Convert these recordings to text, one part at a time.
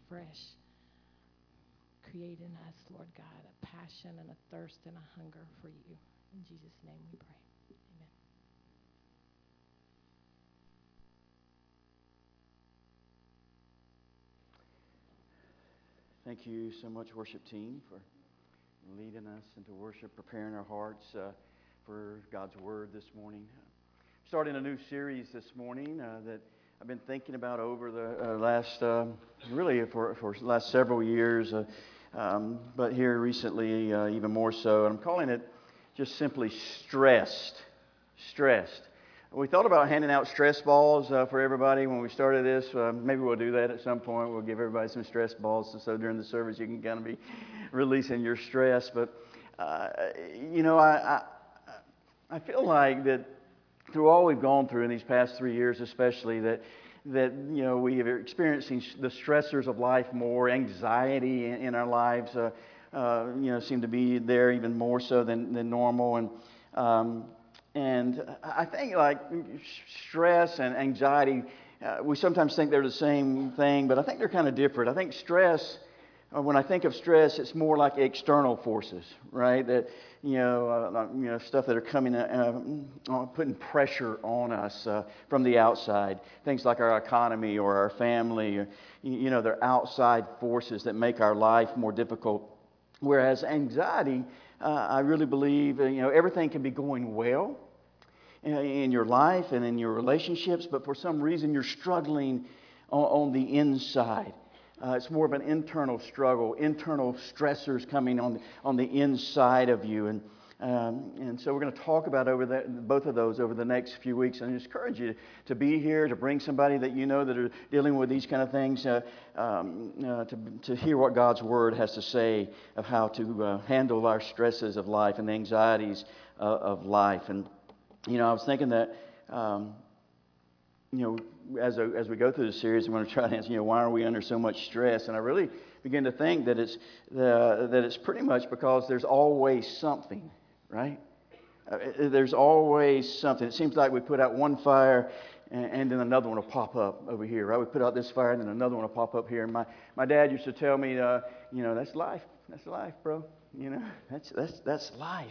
afresh. Create in us, Lord God, a passion and a thirst and a hunger for you. In Jesus' name we pray. Amen. Thank you so much, worship team, for leading us into worship, preparing our hearts for God's Word this morning. Starting a new series this morning that I've been thinking about over the last, really for the last several years, but here recently even more so. And I'm calling it just simply Stressed. Stressed. We thought about handing out stress balls for everybody when we started this. Maybe we'll do that at some point. We'll give everybody some stress balls so during the service you can kind of be releasing your stress. But, I feel like that through all we've gone through in these past 3 years especially, that we are experiencing the stressors of life more, anxiety in our lives, seem to be there even more so than normal. And I think like stress and anxiety, we sometimes think they're the same thing, but I think they're kind of different. I think stress, when I think of stress, it's more like external forces, right? That stuff that are coming, putting pressure on us from the outside. Things like our economy or our family, or, they're outside forces that make our life more difficult. Whereas anxiety, I really believe, everything can be going well in your life and in your relationships, but for some reason you're struggling on the inside. It's more of an internal struggle, internal stressors coming on the inside of you, and so we're going to talk about both of those over the next few weeks. And I just encourage you to be here, to bring somebody that you know that are dealing with these kind of things, to hear what God's Word has to say of how to handle our stresses of life and the anxieties of life. And I was thinking that, as we go through this series, I'm going to try to answer, why are we under so much stress? And I really begin to think that it's pretty much because there's always something, right? There's always something. It seems like we put out one fire and then another one will pop up over here, right? We put out this fire and then another one will pop up here. And my dad used to tell me, that's life. That's life, bro. That's life.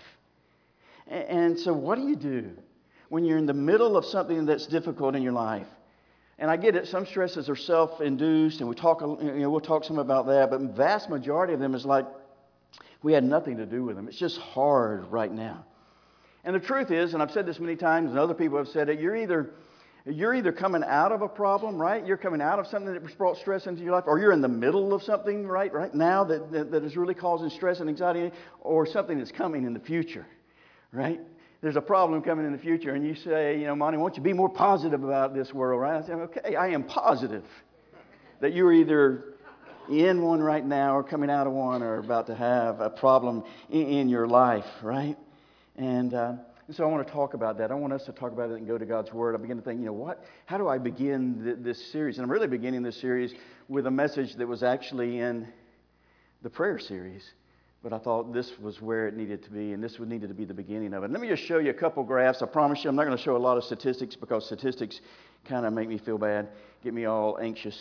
And so what do you do when you're in the middle of something that's difficult in your life? And I get it, some stresses are self-induced, and we'll talk some about that, but the vast majority of them is like we had nothing to do with them. It's just hard right now. And the truth is, and I've said this many times, and other people have said it, you're either coming out of a problem, right? You're coming out of something that has brought stress into your life, or you're in the middle of something right now that is really causing stress and anxiety, or something that's coming in the future, right? There's a problem coming in the future, and you say, Monty, won't you be more positive about this world, right? I say, okay, I am positive that you're either in one right now or coming out of one or about to have a problem in your life, right? And so I want to talk about that. I want us to talk about it and go to God's Word. I begin to think, how do I begin this series? And I'm really beginning this series with a message that was actually in the prayer series. But I thought this was where it needed to be, and this would needed to be the beginning of it. Let me just show you a couple graphs. I promise you I'm not going to show a lot of statistics because statistics kind of make me feel bad, get me all anxious.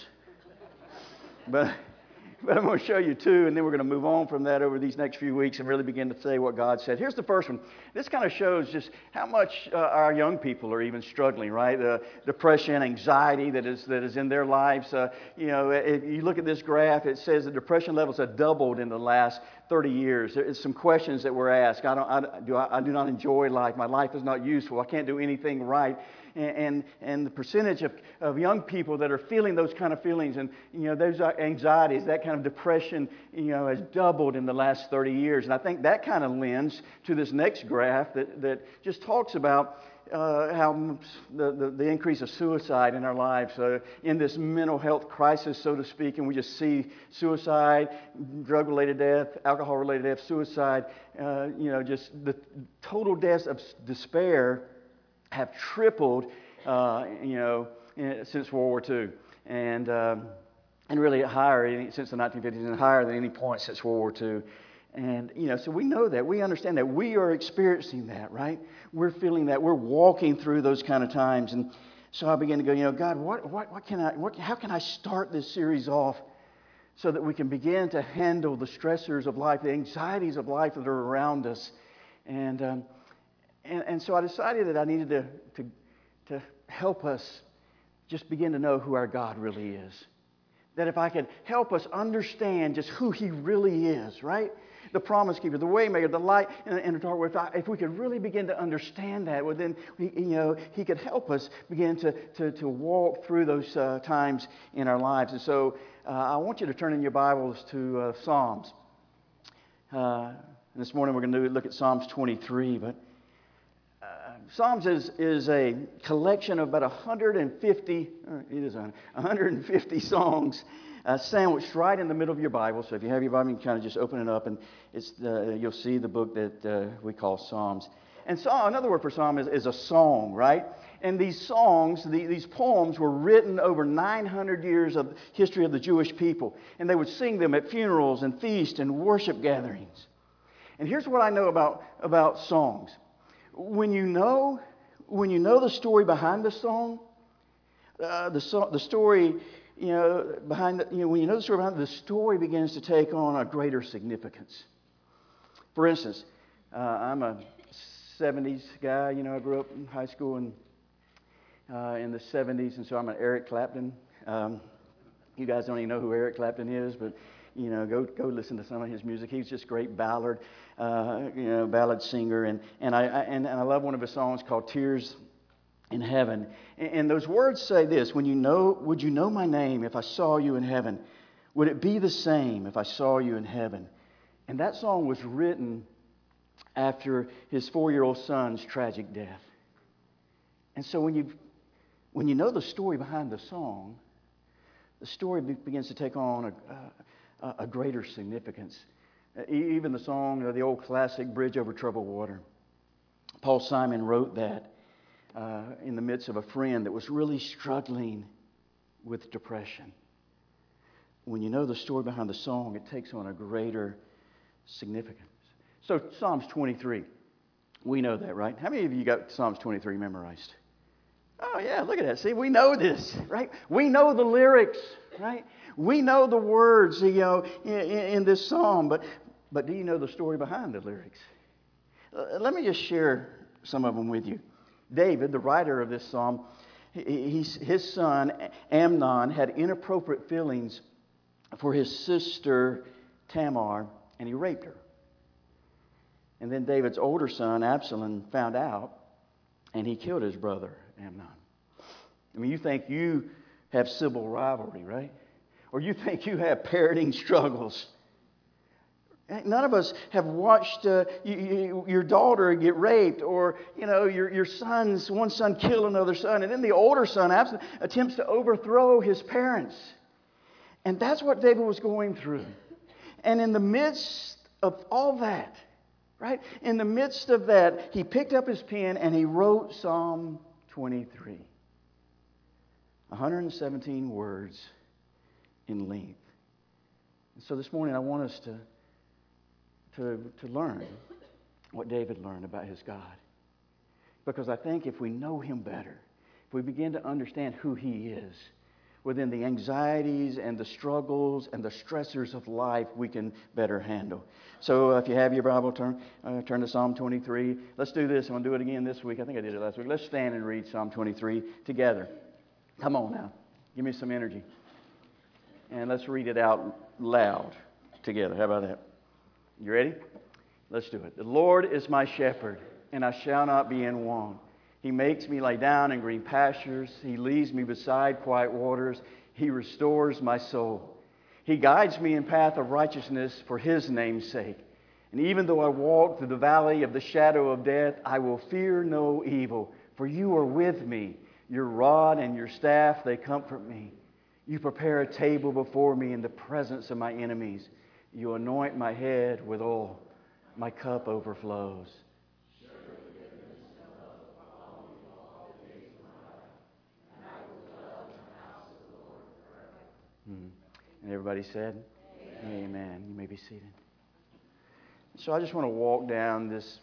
But I'm going to show you two, and then we're going to move on from that over these next few weeks and really begin to say what God said. Here's the first one. This kind of shows just how much our young people are even struggling, right? The depression, anxiety that is in their lives. If you look at this graph, it says the depression levels have doubled in the last 30 years. There's some questions that were asked. I do not enjoy life. My life is not useful. I can't do anything right. And the percentage of young people that are feeling those kind of feelings and those anxieties, that kind of depression, has doubled in the last 30 years. And I think that kind of lends to this next graph that just talks about how the increase of suicide in our lives, in this mental health crisis, so to speak, and we just see suicide, drug-related death, alcohol-related death, suicide, just the total deaths of despair have tripled, since World War II, and really higher since the 1950s, and higher than any point since World War II. And, so we know that. We understand that. We are experiencing that, right? We're feeling that. We're walking through those kind of times. And so I began to go, God, how can I start this series off so that we can begin to handle the stressors of life, the anxieties of life that are around us. And so I decided that I needed to help us just begin to know who our God really is. That if I could help us understand just who He really is, right? The promise keeper, the way maker, the light in the dark. If we could really begin to understand that, well, then He could help us begin to walk through those times in our lives. And so I want you to turn in your Bibles to Psalms. And this morning we're going to look at Psalms 23. But Psalms is a collection of about 150 songs sandwiched right in the middle of your Bible. So if you have your Bible, you can kind of just open it up, and you'll see the book that we call Psalms. And another word for psalm is a song, right? And these songs, these poems were written over 900 years of history of the Jewish people. And they would sing them at funerals and feasts and worship gatherings. And here's what I know about songs. When you know the story behind the song, the story, behind when you know the story behind it, the story begins to take on a greater significance. For instance, I'm a 70s guy. I grew up in high school in the 70s, and so I'm an Eric Clapton. You guys don't even know who Eric Clapton is, but go listen to some of his music. He's just a great ballad singer, and I love one of his songs called "Tears in Heaven." And those words say this: would you know my name if I saw you in heaven? Would it be the same if I saw you in heaven? And that song was written after his 4-year-old son's tragic death. And so when you know the story behind the song, the story begins to take on a greater significance. Even the song, the old classic "Bridge Over Troubled Water." Paul Simon wrote that in the midst of a friend that was really struggling with depression. When you know the story behind the song, it takes on a greater significance. So Psalms 23, we know that, right? How many of you got Psalms 23 memorized? Oh yeah, look at that. See, we know this, right? We know the lyrics, right? We know the words, in this psalm, but do you know the story behind the lyrics? Let me just share some of them with you. David, the writer of this psalm, his son Amnon had inappropriate feelings for his sister Tamar, and he raped her. And then David's older son Absalom found out, and he killed his brother Amnon. I mean, you think you have civil rivalry, right? Or you think you have parenting struggles. None of us have watched your daughter get raped, or your one son kill another son, and then the older son attempts to overthrow his parents. And that's what David was going through. And in the midst of all that, right? In the midst of that, he picked up his pen and he wrote Psalm 23. 117 words in length. And so this morning I want us to learn what David learned about his God. Because I think if we know Him better, if we begin to understand who He is, within the anxieties and the struggles and the stressors of life, we can better handle. So if you have your Bible, turn to Psalm 23. Let's do this. I'm going to do it again this week. I think I did it last week. Let's stand and read Psalm 23 together. Come on now. Give me some energy. And let's read it out loud together. How about that? You ready? Let's do it. The Lord is my shepherd, and I shall not be in want. He makes me lie down in green pastures. He leads me beside quiet waters. He restores my soul. He guides me in path of righteousness for His name's sake. And even though I walk through the valley of the shadow of death, I will fear no evil, for You are with me. Your rod and Your staff, they comfort me. You prepare a table before me in the presence of my enemies. You anoint my head with oil. My cup overflows. And everybody said, Amen. You may be seated. So I just want to walk down this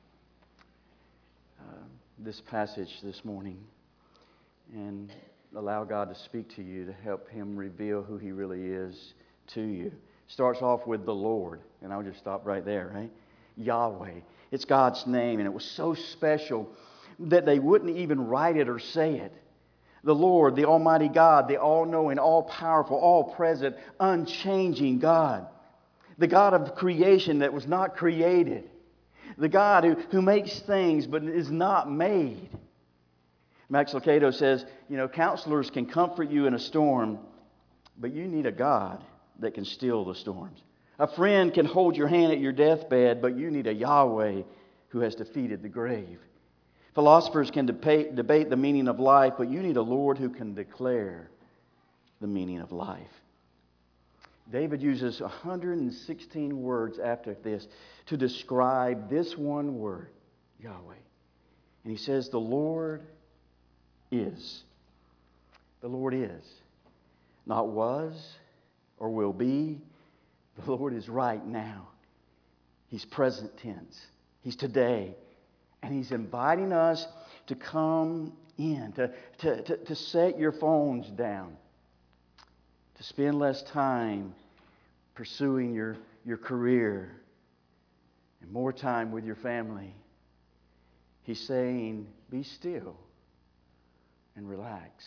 passage this morning and allow God to speak to you, to help Him reveal who He really is to you. Starts off with the Lord, and I'll just stop right there, right? Yahweh. It's God's name, and it was so special that they wouldn't even write it or say it. The Lord, the Almighty God, the all-knowing, all-powerful, all-present, unchanging God. The God of creation that was not created. The God who makes things but is not made. Max Lucado says, counselors can comfort you in a storm, but you need a God that can still the storms. A friend can hold your hand at your deathbed, but you need a Yahweh who has defeated the grave. Philosophers can debate the meaning of life, but you need a Lord who can declare the meaning of life. David uses 116 words after this to describe this one word, Yahweh. And he says, the Lord is. The Lord is. Not was or will be. The Lord is right now. He's present tense. He's today. And He's inviting us to come in, to set your phones down, to spend less time pursuing your career and more time with your family. He's saying, be still and relax.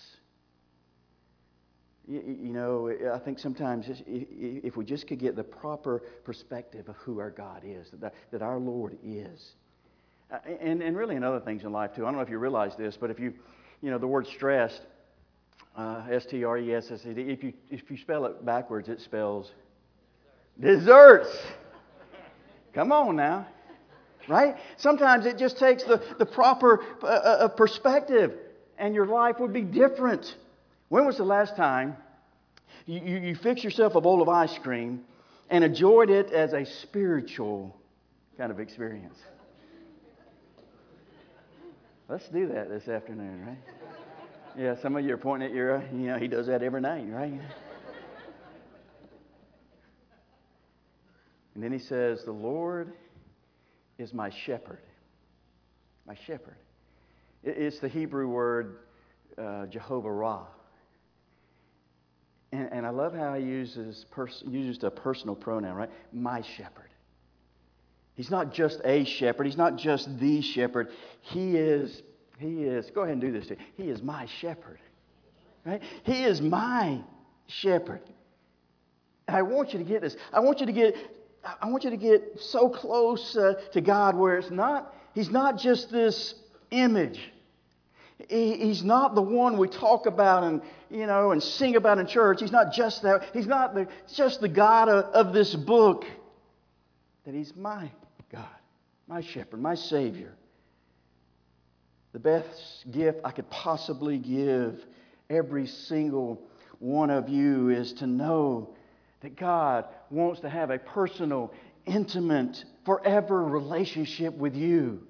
I think sometimes if we just could get the proper perspective of who our God is, that our Lord is. And really in other things in life too. I don't know if you realize this, but if the word stressed, S-T-R-E-S-S-E-D, if you spell it backwards, it spells desserts. Come on now. Right? Sometimes it just takes the proper perspective and your life would be different. When was the last time you fixed yourself a bowl of ice cream and enjoyed it as a spiritual kind of experience? Let's do that this afternoon, right? Yeah, some of you are pointing at your, he does that every night, right? And then he says, the Lord is my shepherd. My shepherd. It's the Hebrew word Jehovah Ra. And I love how he uses a personal pronoun, right? My shepherd. He's not just a shepherd. He's not just the shepherd. He is, go ahead and do this too. He is my shepherd. Right? He is my shepherd. And I want you to get this. I want you to get so close to God where He's not just this image. He's not the one we talk about and sing about in church. He's not just that. He's not just the God of this book. That He's my God, my shepherd, my Savior. The best gift I could possibly give every single one of you is to know that God wants to have a personal, intimate, forever relationship with you.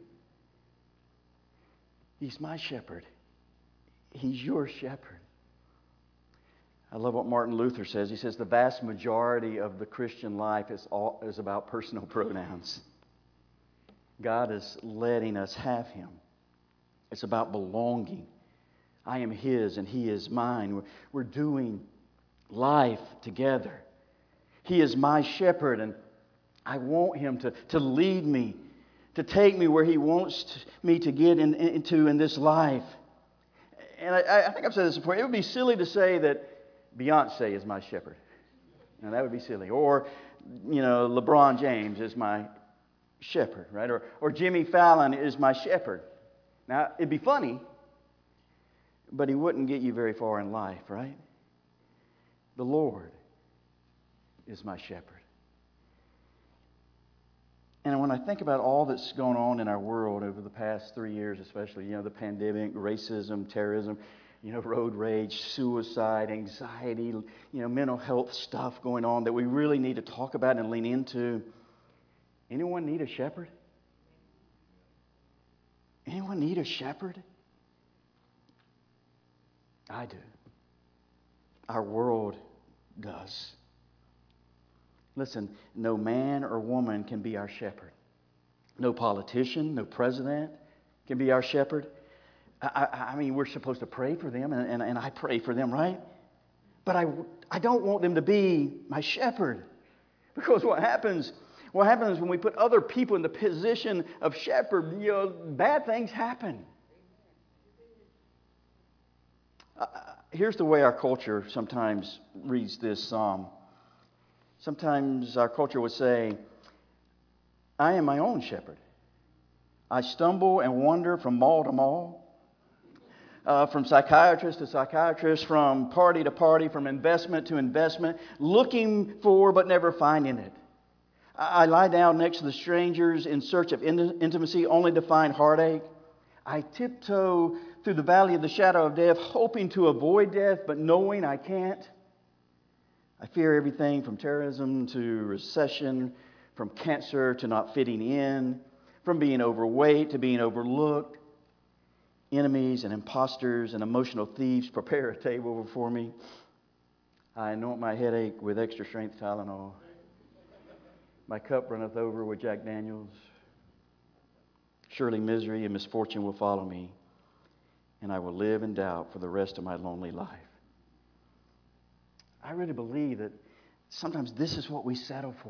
He's my shepherd. He's your shepherd. I love what Martin Luther says. He says the vast majority of the Christian life is about personal pronouns. God is letting us have Him. It's about belonging. I am His and He is mine. We're doing life together. He is my shepherd, and I want Him to lead me, to take me where He wants me to get into in this life. And I think I've said this before. It would be silly to say that Beyonce is my shepherd. Now, that would be silly. Or, LeBron James is my shepherd, right? Or Jimmy Fallon is my shepherd. Now, it'd be funny, but he wouldn't get you very far in life, right? The Lord is my shepherd. And when I think about all that's going on in our world over the past 3 years, especially, the pandemic, racism, terrorism, road rage, suicide, anxiety, mental health stuff going on that we really need to talk about and lean into. Anyone need a shepherd? Anyone need a shepherd? I do. Our world does. Listen, no man or woman can be our shepherd. No politician, no president can be our shepherd. I mean, we're supposed to pray for them, and I pray for them, right? But I don't want them to be my shepherd. Because what happens when we put other people in the position of shepherd, bad things happen. Here's the way our culture sometimes reads this psalm. Sometimes our culture would say, I am my own shepherd. I stumble and wander from mall to mall, from psychiatrist to psychiatrist, from party to party, from investment to investment, looking for but never finding it. I lie down next to the strangers in search of intimacy only to find heartache. I tiptoe through the valley of the shadow of death, hoping to avoid death, but knowing I can't. I fear everything from terrorism to recession, from cancer to not fitting in, from being overweight to being overlooked. Enemies and imposters and emotional thieves prepare a table before me. I anoint my headache with extra strength Tylenol. My cup runneth over with Jack Daniels. Surely misery and misfortune will follow me, and I will live in doubt for the rest of my lonely life. I really believe that sometimes this is what we settle for.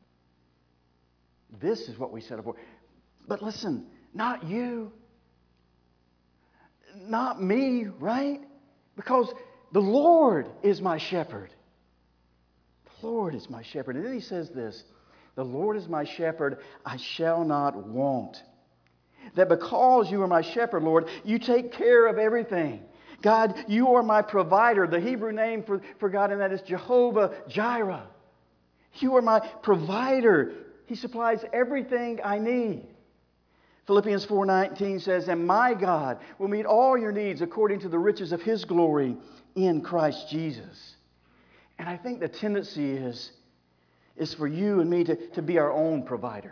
This is what we settle for. But listen, not you. Not me, right? Because the Lord is my shepherd. The Lord is my shepherd. And then he says this, the Lord is my shepherd, I shall not want. That because you are my shepherd, Lord, you take care of everything. God, you are my provider. The Hebrew name for God, and that is Jehovah Jireh. You are my provider. He supplies everything I need. Philippians 4:19 says, and my God will meet all your needs according to the riches of His glory in Christ Jesus. And I think the tendency is for you and me to be our own provider.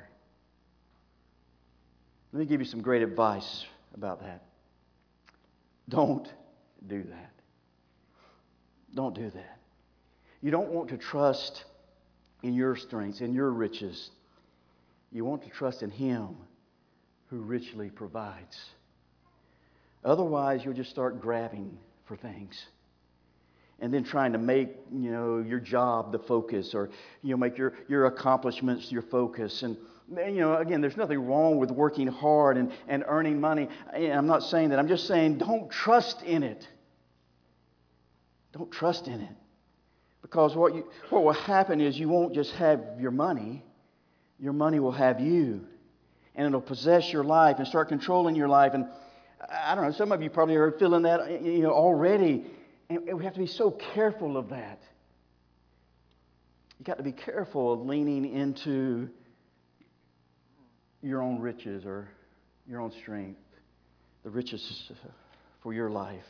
Let me give you some great advice about that. Don't do that. Don't do that. You don't want to trust in your strengths, in your riches. You want to trust in Him who richly provides. Otherwise, you'll just start grabbing for things. And then trying to make, your job the focus, or, make your accomplishments your focus. And, again, there's nothing wrong with working hard and earning money. I'm not saying that. I'm just saying don't trust in it. Don't trust in it. Because what will happen is you won't just have your money will have you. And it'll possess your life and start controlling your life. And I don't know, some of you probably are feeling that already. And we have to be so careful of that. You've got to be careful of leaning into your own riches or your own strength, the riches for your life.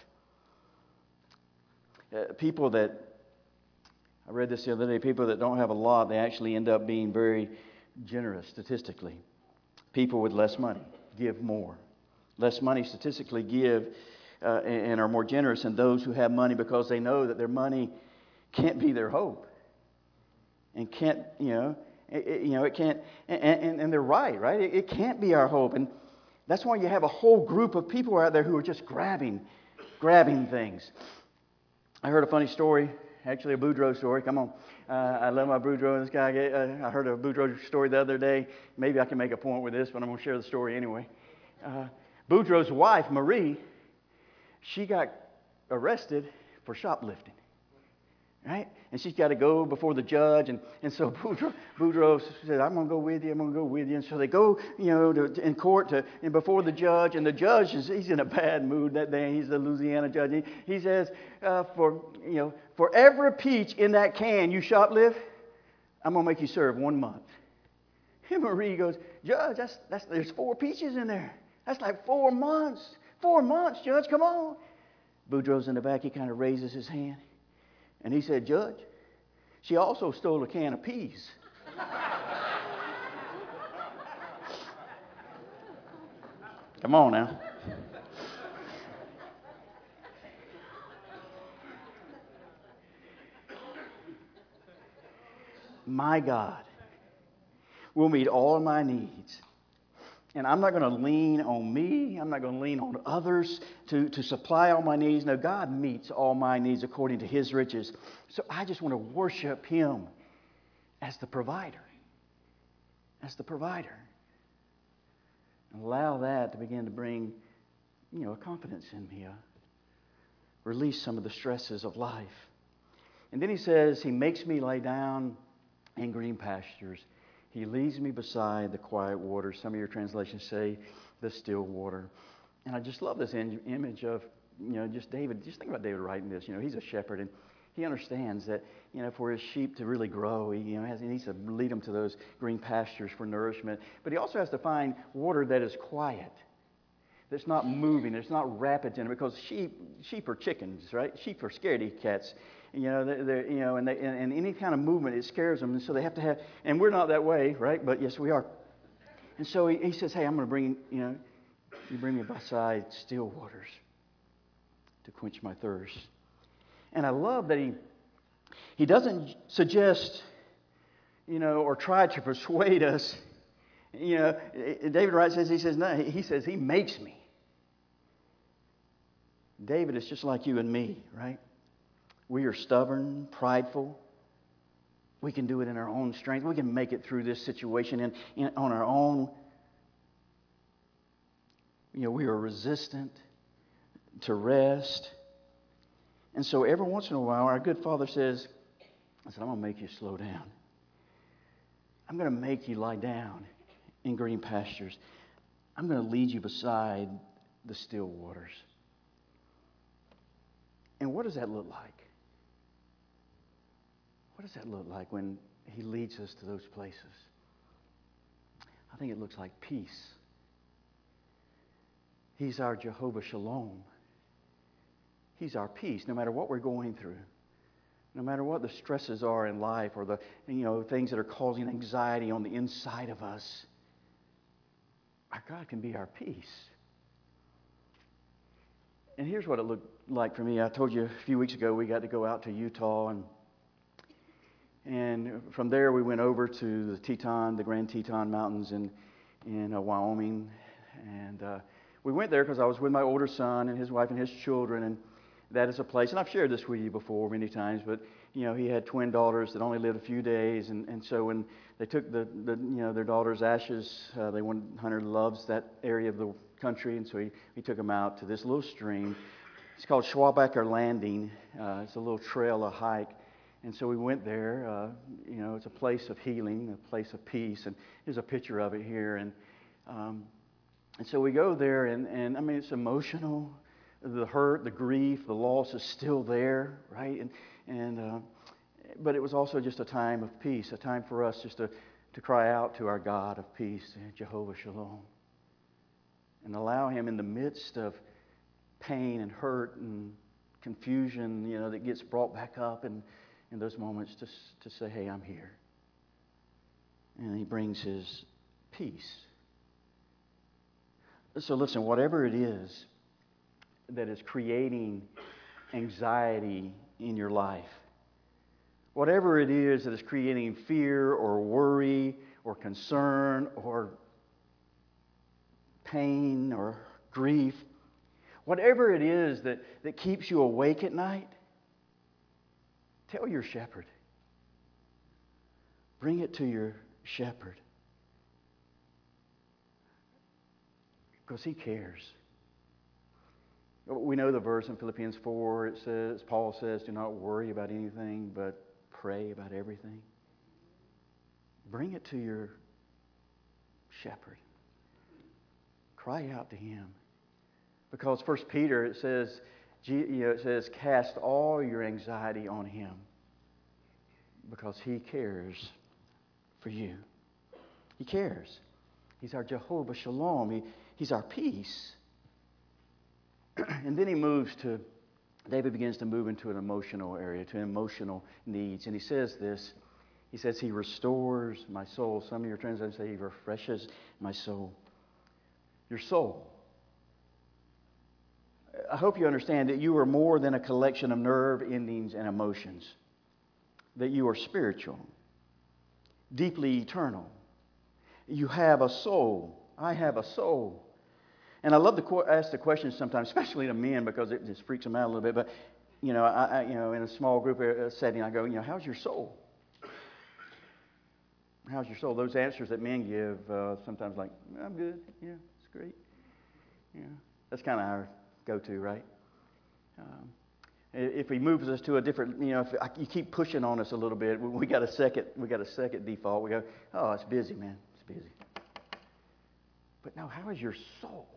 People that, I read this the other day, people that don't have a lot, they actually end up being very generous statistically. People with less money give more. Less money statistically give and are more generous than those who have money because they know that their money can't be their hope. And can't, it can't, and they're right? It can't be our hope. And that's why you have a whole group of people out there who are just grabbing things. I heard a funny story, actually a Boudreaux story. Come on. I love my Boudreaux. This guy, I heard a Boudreaux story the other day. Maybe I can make a point with this, but I'm going to share the story anyway. Boudreaux's wife, Marie, she got arrested for shoplifting. Right? And she's got to go before the judge. And so Boudreaux said, I'm going to go with you. And so they go, in court and before the judge. And the judge, he's in a bad mood that day. He's the Louisiana judge. He says, for every peach in that can you shoplift, I'm going to make you serve 1 month. And Marie goes, Judge, there's 4 peaches in there. That's like 4 months. 4 months, Judge, come on. Boudreaux's in the back. He kind of raises his hand. And he said, Judge, she also stole a can of peas. Come on now. My God will meet all of my needs And I'm not going to lean on me. I'm not going to lean on others to supply all my needs. No, God meets all my needs according to His riches. So I just want to worship Him as the provider. As the provider. And allow that to begin to bring, a confidence in me. Release some of the stresses of life. And then He says, He makes me lie down in green pastures. He leads me beside the quiet waters. Some of your translations say the still water. And I just love this image of, just David. Just think about David writing this. He's a shepherd, and he understands that, for his sheep to really grow, he needs to lead them to those green pastures for nourishment. But he also has to find water that is quiet, that's not moving, that's not rapid in it, because sheep are chickens, right? Sheep are scaredy cats. And any kind of movement, it scares them. And so they have to have, and we're not that way, right? But yes, we are. And so he says, hey, I'm going to bring, you bring me beside still waters to quench my thirst. And I love that he doesn't suggest, or try to persuade us. David Wright says, he says, he makes me. David is just like you and me, right? We are stubborn, prideful. We can do it in our own strength. We can make it through this situation on our own. We are resistant to rest. And so every once in a while, our good Father says, I'm going to make you slow down. I'm going to make you lie down in green pastures. I'm going to lead you beside the still waters. And what does that look like? What does that look like when He leads us to those places? I think it looks like peace. He's our Jehovah Shalom. He's our peace, no matter what we're going through. No matter what the stresses are in life, or the things that are causing anxiety on the inside of us. Our God can be our peace. And here's what it looked like for me. I told you a few weeks ago we got to go out to Utah, and from there we went over to the Grand Teton Mountains in Wyoming. And we went there because I was with my older son and his wife and his children, and that is a place, and I've shared this with you before many times, but he had twin daughters that only lived a few days, and so when they took their daughter's ashes, Hunter loves that area of the country, and so he took them out to this little stream. It's called Schwabacher Landing. It's a little trail, a hike. And so we went there. It's a place of healing, a place of peace. And here's a picture of it here. And so we go there, and I mean, it's emotional. The hurt, the grief, the loss is still there, right? But it was also just a time of peace, a time for us just to cry out to our God of peace, Jehovah Shalom. And allow Him in the midst of pain and hurt and confusion, that gets brought back up in those moments to say, hey, I'm here. And He brings His peace. So listen, whatever it is that is creating anxiety in your life, whatever it is that is creating fear or worry or concern or pain or grief, whatever it is that keeps you awake at night, tell your shepherd. Bring it to your shepherd. Because He cares. We know the verse in Philippians 4, Paul says, do not worry about anything, but pray about everything. Bring it to your shepherd. Cry out to Him. Because 1 Peter, it says, cast all your anxiety on Him. Because He cares for you. He cares. He's our Jehovah Shalom. He's our peace. And then David begins to move into an emotional area, to emotional needs. And he says this. He says, He restores my soul. Some of your translations say He refreshes my soul. Your soul. I hope you understand that you are more than a collection of nerve endings and emotions. That you are spiritual, deeply eternal. You have a soul. I have a soul. And I love to ask the question sometimes, especially to men, because it just freaks them out a little bit. But, in a small group setting, I go, how's your soul? How's your soul? Those answers that men give, sometimes like, I'm good. Yeah, it's great. Yeah, that's kind of our go-to, right? If he moves us to a different, if you keep pushing on us a little bit, we got a second default. We go, oh, it's busy, man. It's busy. But no, how is your soul?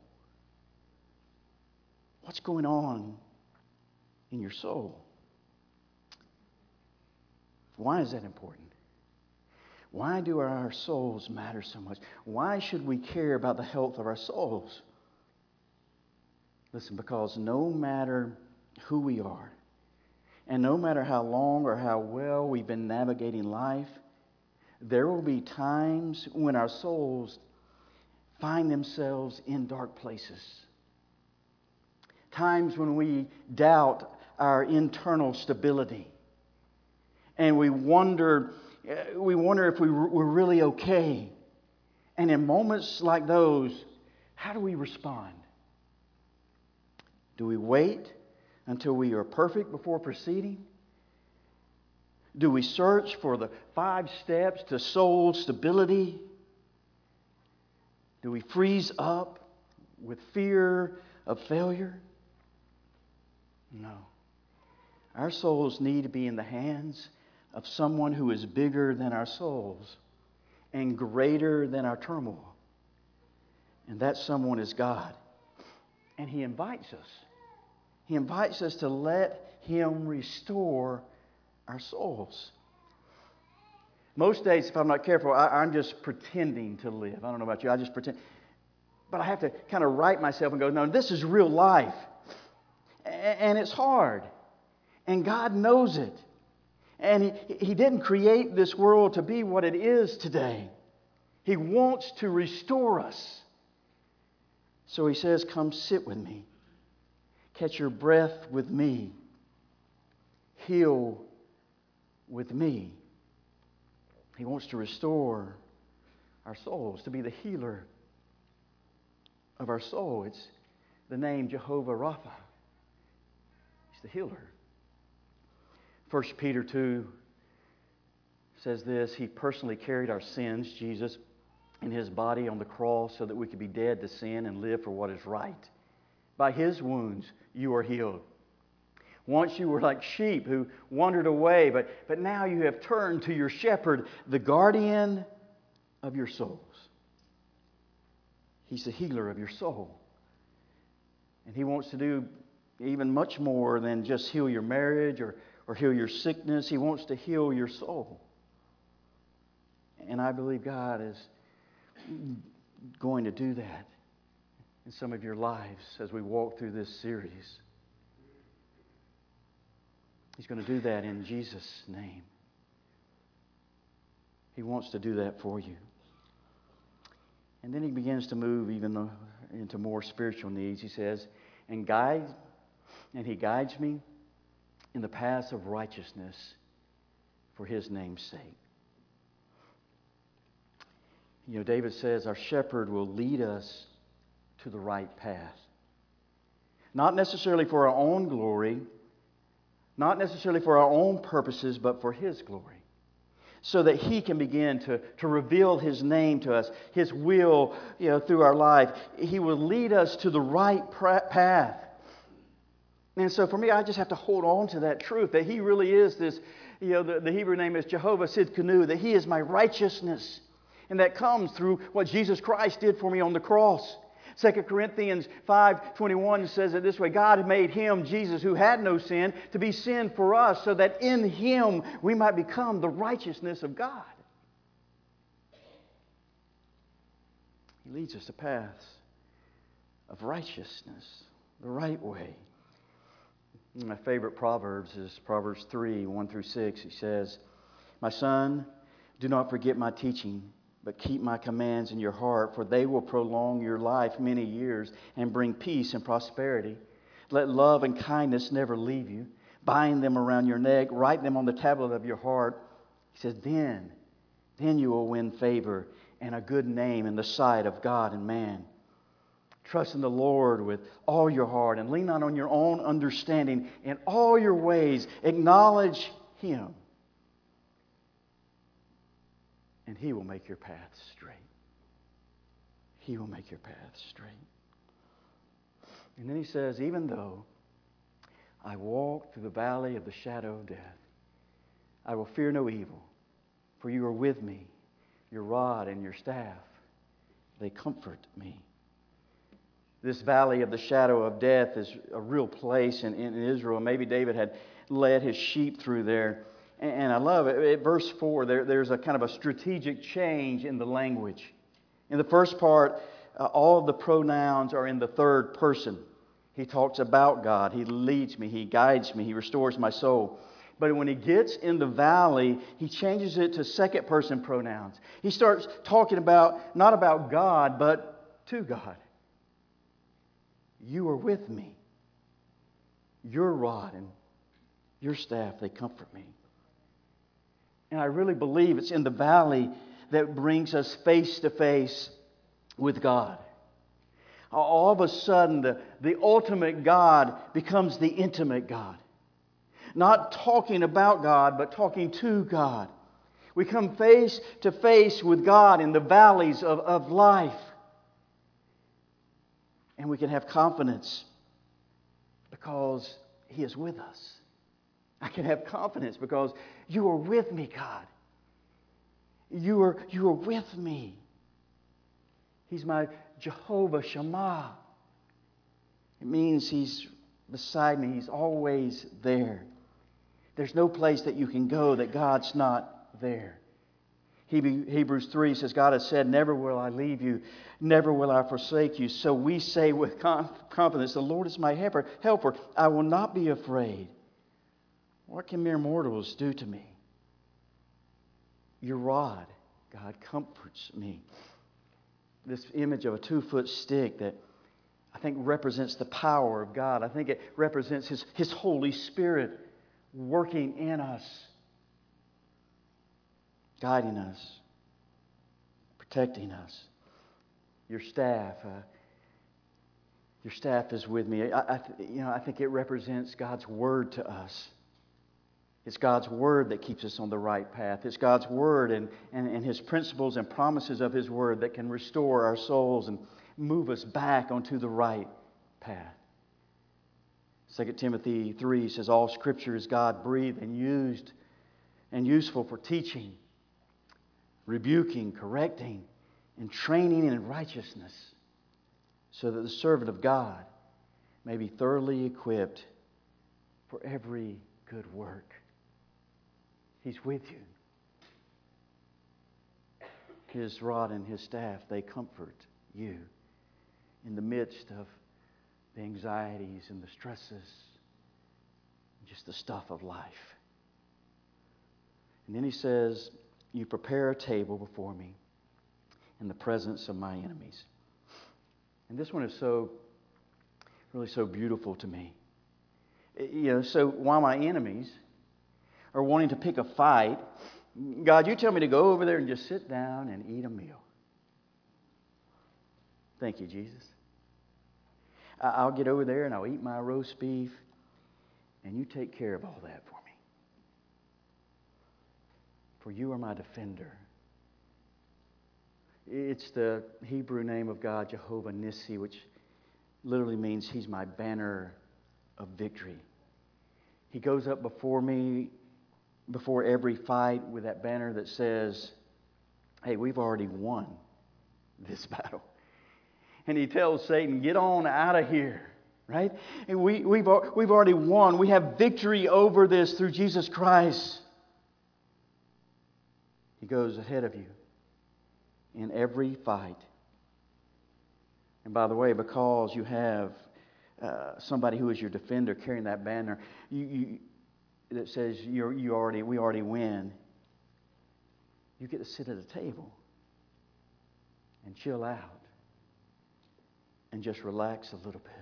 What's going on in your soul? Why is that important? Why do our souls matter so much? Why should we care about the health of our souls? Listen, because no matter who we are, and no matter how long or how well we've been navigating life, there will be times when our souls find themselves in dark places. Times when we doubt our internal stability. And we wonder if we're really okay. And in moments like those, how do we respond? Do we wait until we are perfect before proceeding? Do we search for the 5 steps to soul stability? Do we freeze up with fear of failure? No. Our souls need to be in the hands of someone who is bigger than our souls and greater than our turmoil. And that someone is God. And He invites us. He invites us to let Him restore our souls. Most days, if I'm not careful, I'm just pretending to live. I don't know about you. I just pretend. But I have to kind of right myself and go, no, this is real life. And it's hard. And God knows it. And He didn't create this world to be what it is today. He wants to restore us. So He says, come sit with me. Catch your breath with me. Heal with me. He wants to restore our souls, to be the healer of our soul. It's the name Jehovah Rapha. He's the healer. 1 Peter 2 says this: He personally carried our sins, Jesus, in His body on the cross so that we could be dead to sin and live for what is right. By His wounds you are healed. Once you were like sheep who wandered away, but now you have turned to your shepherd, the guardian of your souls. He's the healer of your soul. And He wants to do even much more than just heal your marriage or heal your sickness. He wants to heal your soul. And I believe God is going to do that in some of your lives as we walk through this series. He's going to do that in Jesus' name. He wants to do that for you. And then He begins to move even into more spiritual needs. He says, He guides me in the paths of righteousness for His name's sake. David says our shepherd will lead us to the right path. Not necessarily for our own glory, not necessarily for our own purposes, but for His glory. So that He can begin to reveal His name to us, His will through our life. He will lead us to the right path. And so for me, I just have to hold on to that truth that He really is this, the Hebrew name is Jehovah Sidkenu, that He is my righteousness. And that comes through what Jesus Christ did for me on the cross. 2 Corinthians 5:21 says it this way: God made Him, Jesus, who had no sin, to be sin for us, so that in Him we might become the righteousness of God. He leads us to paths of righteousness, the right way. One of my favorite Proverbs is Proverbs 3:1-6. He says, My son, do not forget my teaching, but keep my commands in your heart, for they will prolong your life many years and bring peace and prosperity. Let love and kindness never leave you. Bind them around your neck. Write them on the tablet of your heart. He says, then you will win favor and a good name in the sight of God and man. Trust in the Lord with all your heart and lean not on your own understanding. In all your ways, acknowledge Him, and He will make your path straight. He will make your path straight. And then He says, even though I walk through the valley of the shadow of death, I will fear no evil, for you are with me. Your rod and your staff, they comfort me. This valley of the shadow of death is a real place in Israel. Maybe David had led his sheep through there. And I love it. At verse 4, there's a kind of a strategic change in the language. In the first part, all of the pronouns are in the third person. He talks about God. He leads me. He guides me. He restores my soul. But when he gets in the valley, he changes it to second person pronouns. He starts talking about, not about God, but to God. You are with me. Your rod and your staff, they comfort me. And I really believe it's in the valley that brings us face to face with God. All of a sudden, the ultimate God becomes the intimate God. Not talking about God, but talking to God. We come face to face with God in the valleys of life. And we can have confidence because He is with us. I can have confidence because you are with me, God. You are with me. He's my Jehovah Shammah. It means He's beside me. He's always there. There's no place that you can go that God's not there. Hebrews 3 says, God has said, never will I leave you, never will I forsake you. So we say with confidence, the Lord is my helper. I will not be afraid. What can mere mortals do to me? Your rod, God, comforts me. This image of a 2-foot stick that I think represents the power of God. I think it represents His Holy Spirit working in us, guiding us, protecting us. Your staff is with me. I think it represents God's Word to us. It's God's Word that keeps us on the right path. It's God's Word and His principles and promises of His Word that can restore our souls and move us back onto the right path. 2 Timothy 3 says, all Scripture is God-breathed and used and useful for teaching, rebuking, correcting, and training in righteousness, so that the servant of God may be thoroughly equipped for every good work. He's with you. His rod and His staff, they comfort you in the midst of the anxieties and the stresses, just the stuff of life. And then He says, you prepare a table before me in the presence of my enemies. And this one is really so beautiful to me. So while my enemies are wanting to pick a fight, God, you tell me to go over there and just sit down and eat a meal. Thank you, Jesus. I'll get over there and I'll eat my roast beef, and you take care of all that for me. For you are my defender. It's the Hebrew name of God, Jehovah Nissi, which literally means He's my banner of victory. He goes up before me, before every fight, with that banner that says, hey, we've already won this battle. And He tells Satan, get on out of here, right? And we've already won. We have victory over this through Jesus Christ. He goes ahead of you in every fight. And by the way, because you have somebody who is your defender carrying that banner, that says we already win, you get to sit at a table and chill out and just relax a little bit.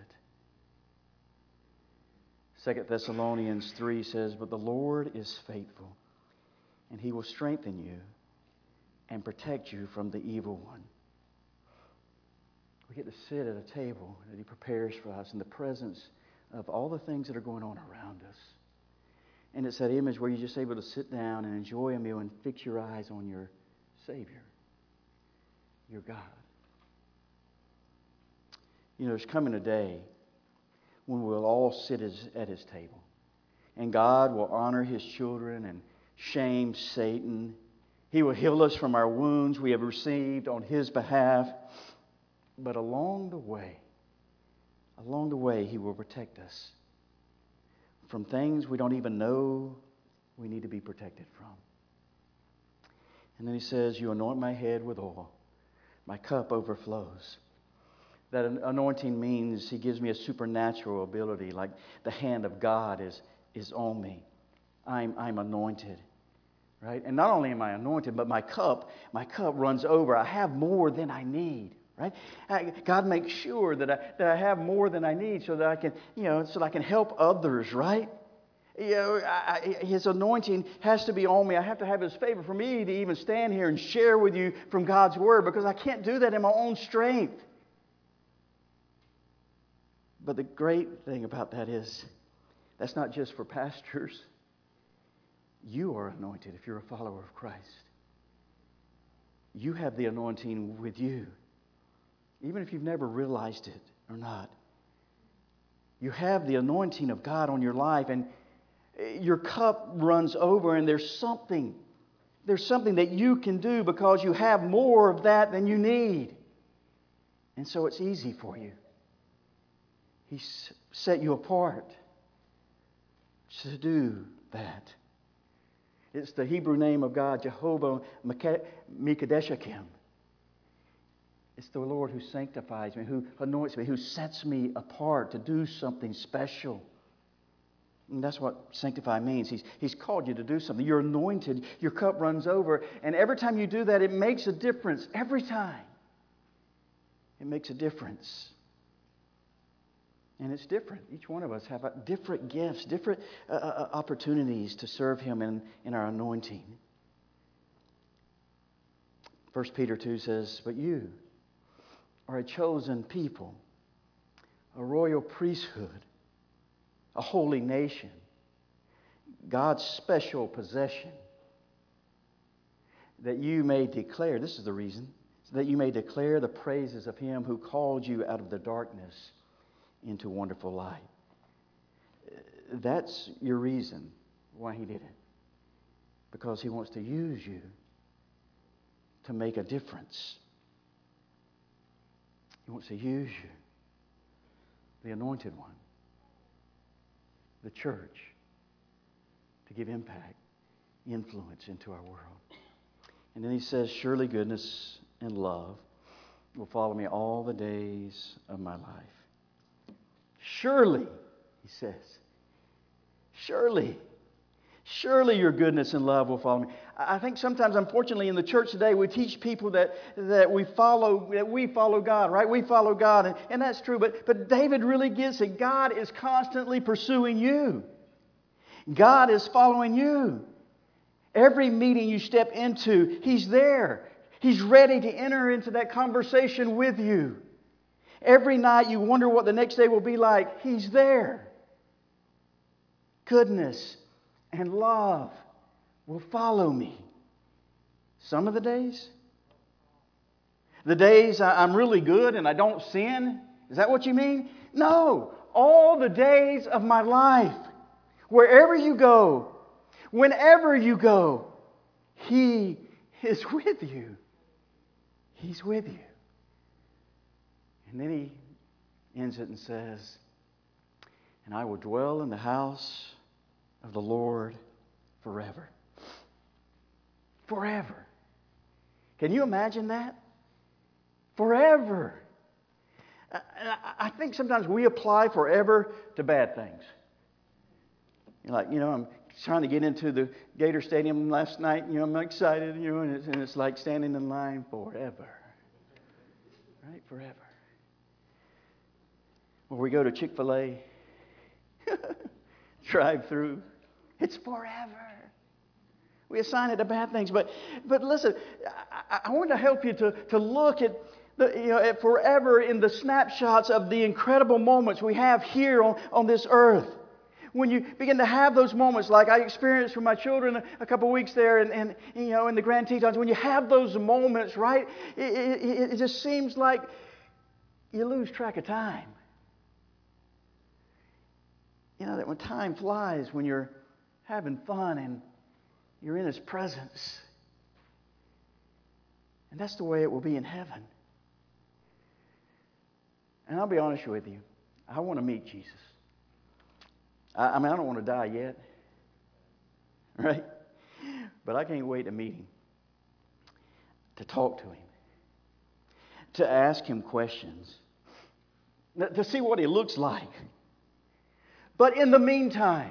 2 Thessalonians 3 says, but the Lord is faithful, and He will strengthen you. and protect you from the evil one. We get to sit at a table that He prepares for us in the presence of all the things that are going on around us. And it's that image where you're just able to sit down and enjoy a meal and fix your eyes on your Savior, your God. You know, there's coming a day when we'll all sit at His table. And God will honor His children and shame Satan. He will heal us from our wounds we have received on His behalf. But along the way, He will protect us from things we don't even know we need to be protected from. And then He says, you anoint my head with oil. My cup overflows. That anointing means He gives me a supernatural ability, like the hand of God is on me. I'm anointed, right? And not only am I anointed, but my cup runs over. I have more than I need, right? God makes sure that I have more than I need so that I can help others, right? You know, His anointing has to be on me. I have to have His favor for me to even stand here and share with you from God's Word, because I can't do that in my own strength. But the great thing about that is, that's not just for pastors. You are anointed if you're a follower of Christ. You have the anointing with you, even if you've never realized it or not. You have the anointing of God on your life, and your cup runs over, and there's something that you can do because you have more of that than you need. And so it's easy for you. He set you apart to do that. It's the Hebrew name of God, Jehovah Mekadeshakim. It's the Lord who sanctifies me, who anoints me, who sets me apart to do something special. And that's what sanctify means. He's called you to do something. You're anointed. Your cup runs over. And every time you do that, it makes a difference. Every time. It makes a difference. And it's different. Each one of us have different gifts, different opportunities to serve Him in our anointing. 1 Peter 2 says, but you are a chosen people, a royal priesthood, a holy nation, God's special possession, that you may declare, this is the reason, that you may declare the praises of Him who called you out of the darkness into wonderful light. That's your reason why He did it. Because He wants to use you to make a difference. He wants to use you, the anointed one, the church, to give impact, influence into our world. And then He says, surely goodness and love will follow me all the days of my life. Surely, He says, surely your goodness and love will follow me. I think sometimes, unfortunately, in the church today, we teach people that we follow God, right? We follow God, and that's true. But David really gets it. God is constantly pursuing you. God is following you. Every meeting you step into, He's there. He's ready to enter into that conversation with you. Every night you wonder what the next day will be like, He's there. Goodness and love will follow me. Some of the days? The days I'm really good and I don't sin? Is that what you mean? No. All the days of my life. Wherever you go, whenever you go, He is with you. He's with you. And then He ends it and says, and I will dwell in the house of the Lord forever. Forever. Can you imagine that? Forever. I think sometimes we apply forever to bad things. Like, I'm trying to get into the Gator Stadium last night. I'm excited, and it's like standing in line forever. Right? Forever. Or we go to Chick-fil-A, drive through. It's forever. We assign it to bad things. But listen, I want to help you to look at at forever in the snapshots of the incredible moments we have here on this earth. When you begin to have those moments like I experienced with my children a couple of weeks there and in the Grand Tetons, when you have those moments, right, it just seems like you lose track of time. That when time flies, when you're having fun and you're in His presence. And that's the way it will be in heaven. And I'll be honest with you, I want to meet Jesus. I don't want to die yet, right? But I can't wait to meet Him, to talk to Him, to ask Him questions, to see what He looks like. But in the meantime,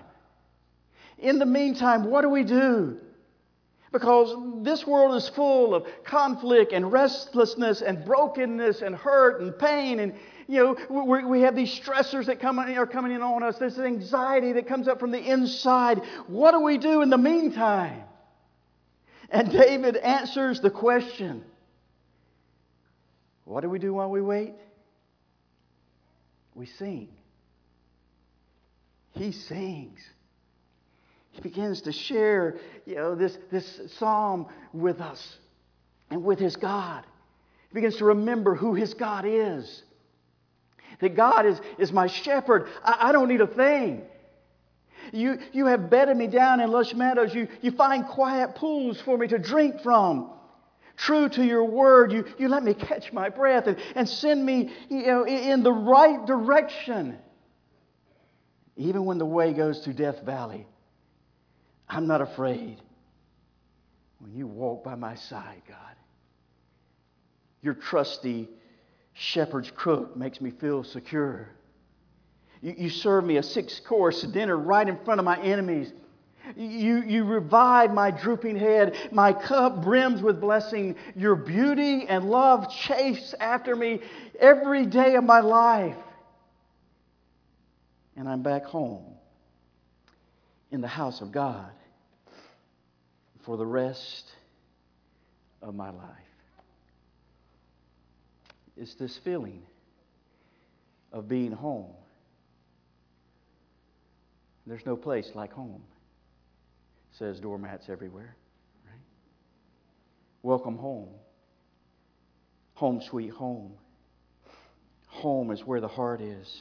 what do we do? Because this world is full of conflict and restlessness and brokenness and hurt and pain. And, we have these stressors that are coming in on us. This anxiety that comes up from the inside. What do we do in the meantime? And David answers the question. What do we do while we wait? We sing. He sings. He begins to share, this psalm with us and with his God. He begins to remember who his God is. That God is my shepherd. I don't need a thing. You have bedded me down in lush meadows. You find quiet pools for me to drink from. True to your word, you let me catch my breath and send me in the right direction. Even when the way goes through Death Valley, I'm not afraid when you walk by my side, God. Your trusty shepherd's crook makes me feel secure. You serve me a 6-course dinner right in front of my enemies. You revive my drooping head. My cup brims with blessing. Your beauty and love chase after me every day of my life. And I'm back home in the house of God for the rest of my life. It's this feeling of being home. There's no place like home, says doormats everywhere. Right? Welcome home. Home sweet home. Home is where the heart is.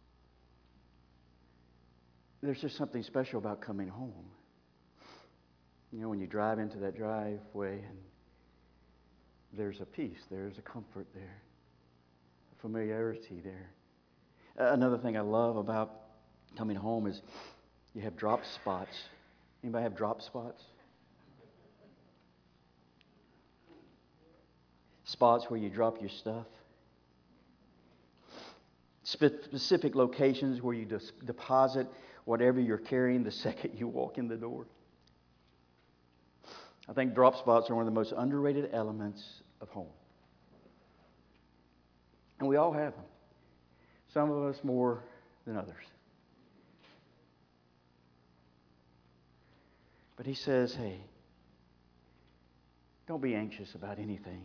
There's just something special about coming home. When you drive into that driveway and there's a peace, there's a comfort there, a familiarity there. Another thing I love about coming home is you have drop spots. Anybody have drop spots? Spots where you drop your stuff. Specific locations where you deposit whatever you're carrying the second you walk in the door. I think drop spots are one of the most underrated elements of home. And we all have them. Some of us more than others. But he says, hey, don't be anxious about anything.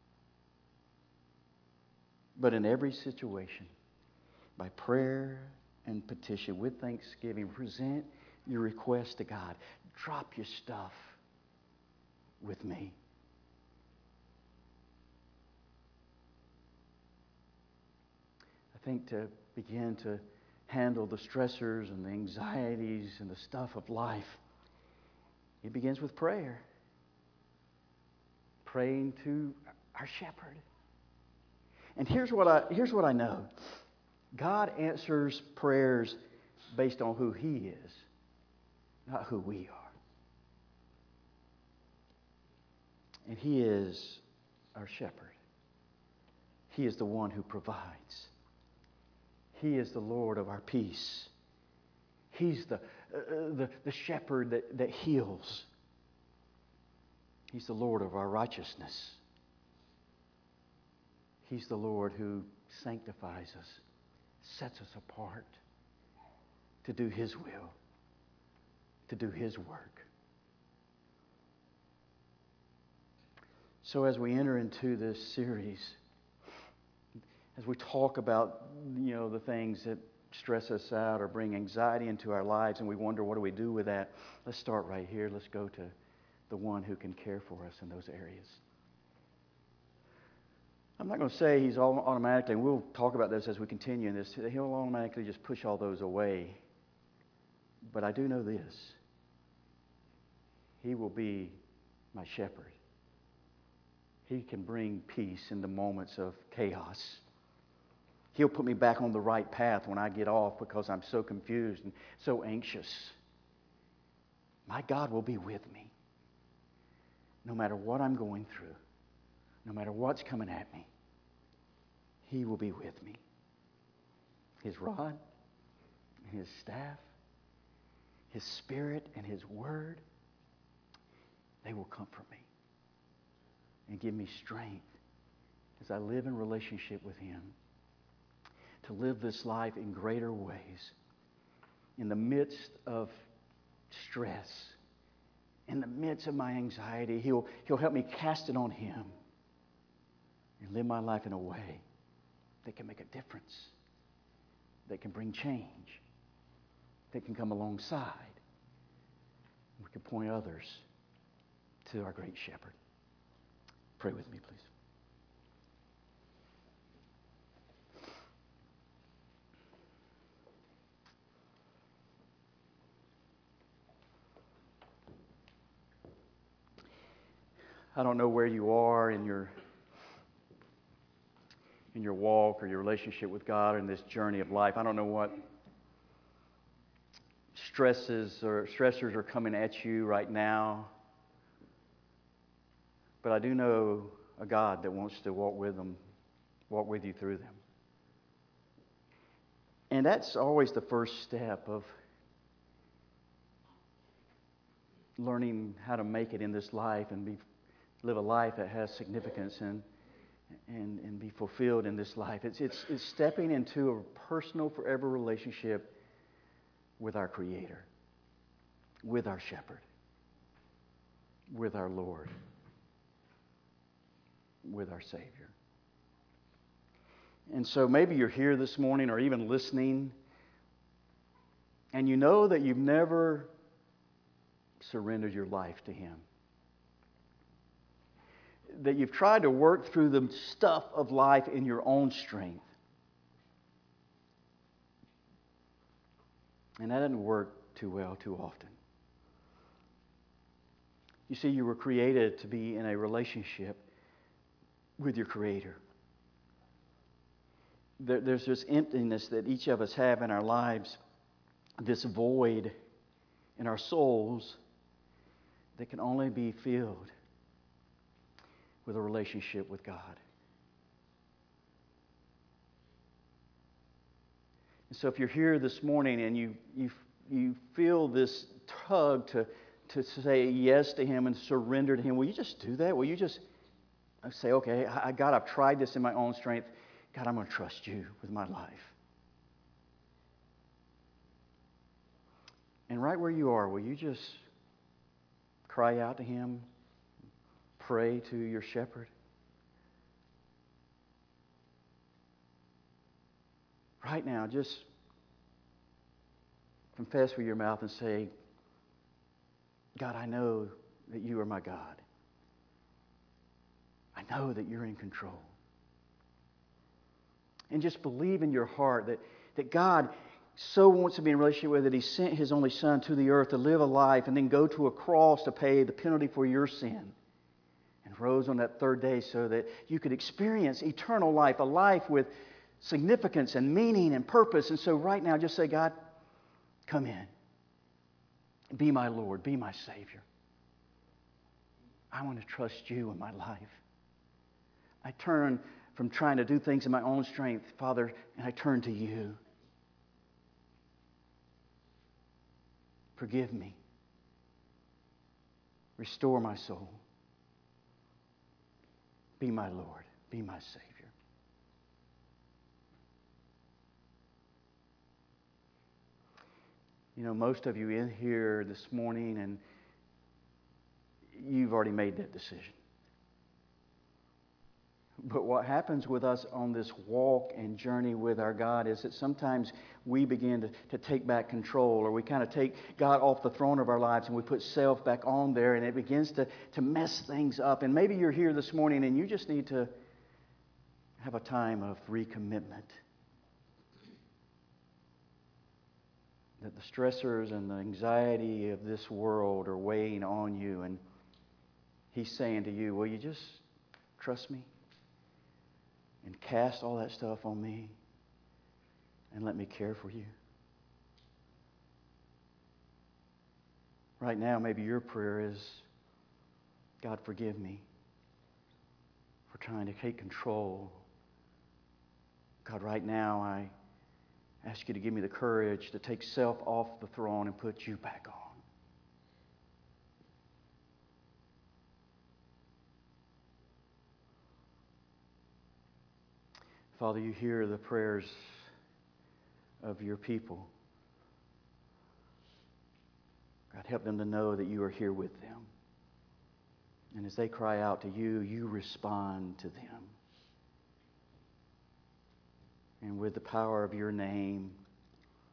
But in every situation, by prayer and petition with thanksgiving, present your request to God. Drop your stuff with me. I think to begin to handle the stressors and the anxieties and the stuff of life, it begins with prayer. Praying to our shepherd. And here's what I know. God answers prayers based on who He is, not who we are. And He is our shepherd. He is the one who provides. He is the Lord of our peace. He's the shepherd that heals. He's the Lord of our righteousness. He's the Lord who sanctifies us, sets us apart to do His will, to do His work. So as we enter into this series, as we talk about, the things that stress us out or bring anxiety into our lives, and we wonder what do we do with that, let's start right here. Let's go to the one who can care for us in those areas. I'm not going to say He's all automatically, and we'll talk about this as we continue in this, He'll automatically just push all those away. But I do know this. He will be my shepherd. He can bring peace in the moments of chaos. He'll put me back on the right path when I get off because I'm so confused and so anxious. My God will be with me. No matter what I'm going through, no matter what's coming at me, He will be with me. His rod and His staff, His Spirit and His Word, they will comfort me and give me strength as I live in relationship with Him to live this life in greater ways in the midst of stress, in the midst of my anxiety. He'll help me cast it on Him and live my life in a way that can make a difference, that can bring change, that can come alongside. We can point others to our great shepherd. Pray with me, please. I don't know where you are in your walk or your relationship with God in this journey of life. I don't know what stressors are coming at you right now. But I do know a God that wants to walk with you through them. And that's always the first step of learning how to make it in this life and live a life that has significance and be fulfilled in this life. It's stepping into a personal, forever relationship with our Creator, with our Shepherd, with our Lord, with our Savior. And so maybe you're here this morning or even listening, and you know that you've never surrendered your life to Him. That you've tried to work through the stuff of life in your own strength. And that doesn't work too well too often. You see, you were created to be in a relationship with your Creator. There's this emptiness that each of us have in our lives, this void in our souls that can only be filled with a relationship with God. And so if you're here this morning and you feel this tug to say yes to Him and surrender to Him, will you just do that? Will you just say, okay, God, I've tried this in my own strength. God, I'm going to trust You with my life. And right where you are, will you just cry out to Him? Pray to your shepherd? Right now, just confess with your mouth and say, God, I know that You are my God. I know that You're in control. And just believe in your heart that God so wants to be in a relationship with that He sent His only Son to the earth to live a life and then go to a cross to pay the penalty for your sin. And rose on that third day so that you could experience eternal life, a life with significance and meaning and purpose. And so right now, just say, God, come in. Be my Lord. Be my Savior. I want to trust You in my life. I turn from trying to do things in my own strength, Father, and I turn to You. Forgive me. Restore my soul. Be my Lord. Be my Savior. You know, most of you in here this morning, and you've already made that decision. But what happens with us on this walk and journey with our God is that sometimes we begin to take back control, or we kind of take God off the throne of our lives and we put self back on there, and it begins to mess things up. And maybe you're here this morning and you just need to have a time of recommitment. That the stressors and the anxiety of this world are weighing on you, and He's saying to you, will you just trust me and cast all that stuff on me and let me care for you? Right now, maybe your prayer is, God, forgive me for trying to take control. God, right now I ask you to give me the courage to take self off the throne and put you back on. Father, you hear the prayers of your people. God, help them to know that you are here with them. And as they cry out to you, you respond to them. And with the power of your name,